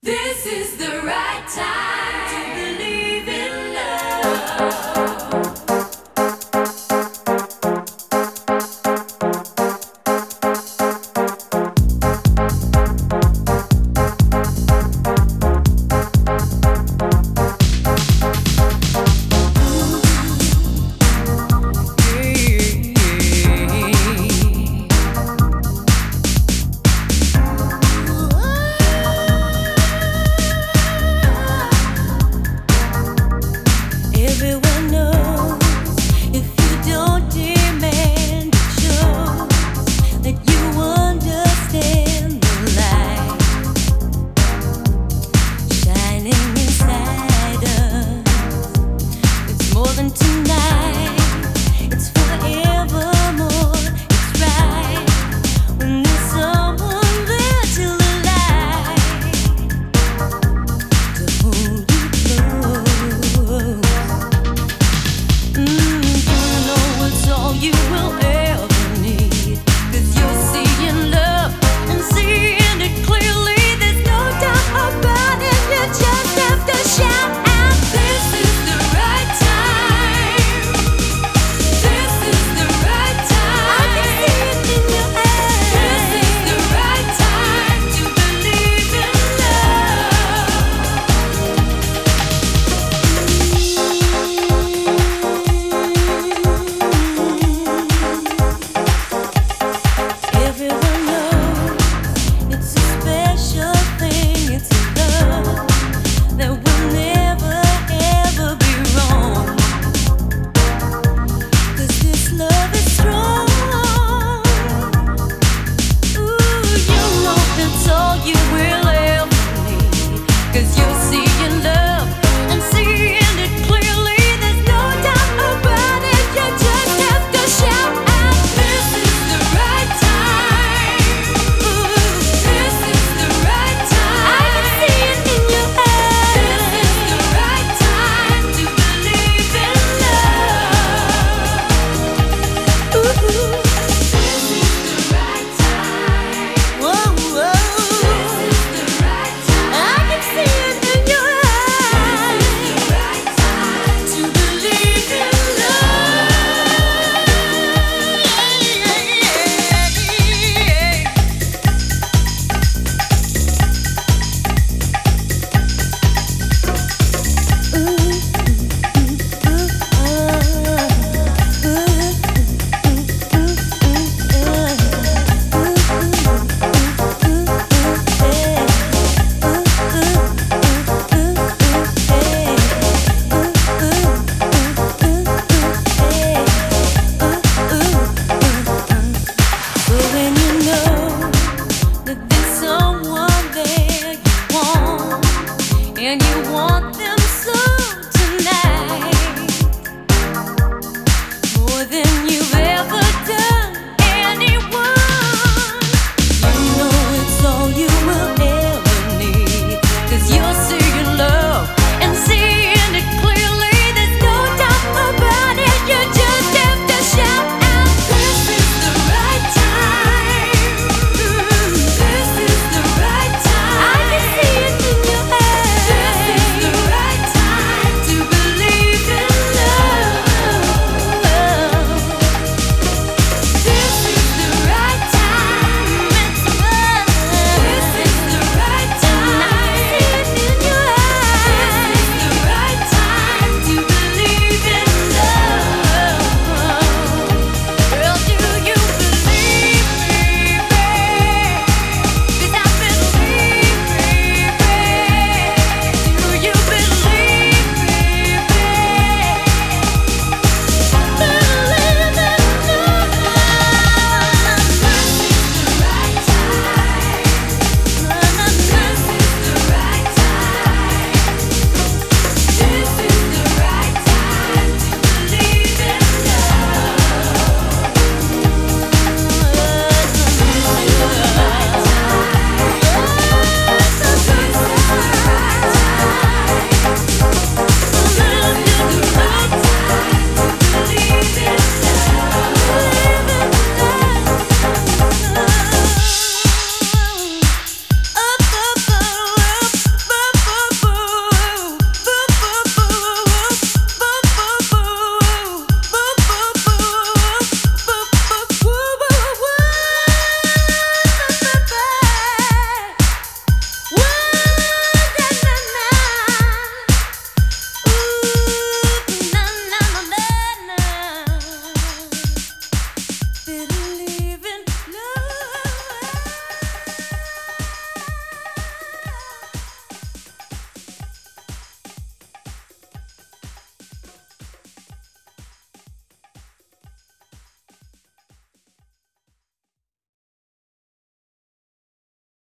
This is the right time to believe in love. Everyone knows if you don't demand it shows that you understand the light shining inside us. It's more than tonight, it's forevermore. It's right when there's someone there till the light to hold you close. All you will ever need, 'cause you're seeing love and seeing it clearly. There's no doubt about it. You just have to shout out. This is the right time. This is the right time. I can see it in your eyes. This is the right time to believe in Everyone knows it's a special thing. It's a love that will never ever be wrong. 'Cause this love is strong. Ooh, you know it's all you will ever need. 'Cause you're seeing love and seeing it clearly. There's no doubt about it. You just have to shout out. This is the right time. This is the right time. I can see it in your eyes. This is the right time to believe in love. Ooh, This is the right time. whoa, whoa. This is the right time. I can see it in your eyes. This is the right time to believe in But when you know that there's someone there you want, and you want